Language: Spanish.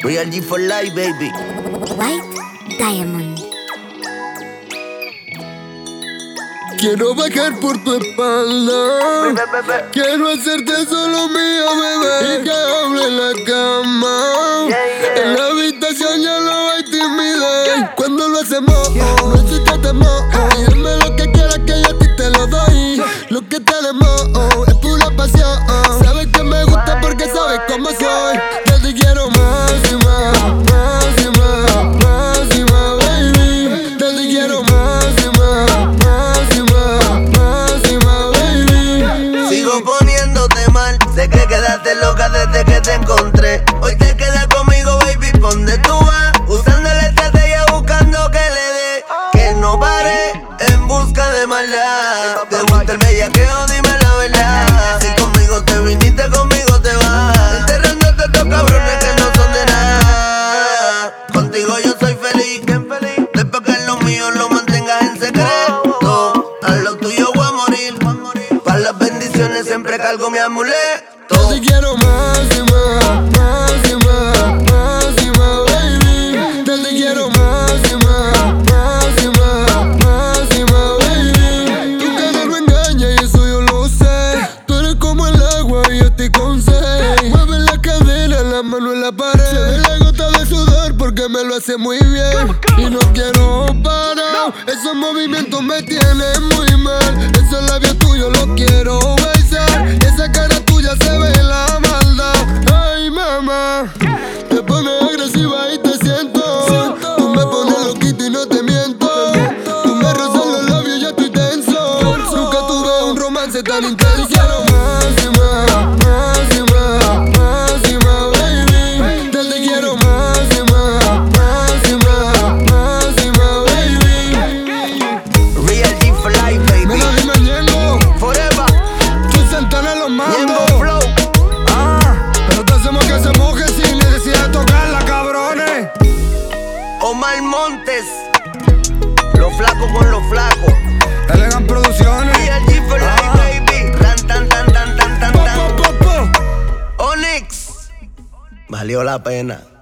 Real G for life, baby. White Diamond. Quiero bajar por tu espalda. Quiero hacerte solo mío, bebé. Y que hable en la cama. En la habitación ya no hay timidez. Cuando lo hacemos, no existe temor. Dime lo que quieras que yo a ti te lo doy. Lo que tenemos es pura pasión. Sabes que me gusta porque sabes cómo soy. Yo te quiero más y más, más y más, más y más, baby. Yo te quiero más y más, más y más, más y más, baby. Sigo poniéndote mal. Sé que quedaste loca desde que te encontré. Hoy te quedas conmigo, baby, ¿dónde tú vas? Usando la estrategia, buscando que le dé. Que no pare en busca de maldad. Te gusta el bellaqueo, dime la verdad. Si conmigo te viniste, conmigo te vas. Enterrándote estos cabrones que no son de nada. Contigo yo soy feliz. Después que lo mío lo mantengas en secreto. A lo tuyo voy a morir. Para las bendiciones siempre cargo mi amuleto. Yo te quiero más y más, más y más, más y más, baby. Yo te quiero más y más, más y más, más y más, baby. Tu cara no engaña y eso yo lo sé. Tú eres como el agua y yo estoy con sed. Mueve la cadera, la mano en la pared. Se ve la gota de sudor porque me lo hace muy bien. Y no quiero parar, esos movimientos me tienen muy mal. Esos labios tuyos los quiero besar. Esa cara tuya se ve la maldad. Ay, mamá, te pones agresiva y te siento. Tú me pones loquito y no te miento. Tú me rozas los labios y ya estoy tenso. Nunca tuve un romance tan intenso. Quiero más y más, más y más, más y más, baby. Yo te quiero más y más, más y más, más y más, baby. Real G for life, baby. Me lo dime Ñengo, Forever. tú Santana los mando. Ñengo Flow. Pero te hacemos que se moje sin necesidad de tocarla, cabrones. Omar Montes. Los flacos con los flacos. Elegan Producciones. Real G for life, baby. Tan, tan, tan, tan, tan, tan, tan. Po, po, po, po. Onyx. Valió la pena.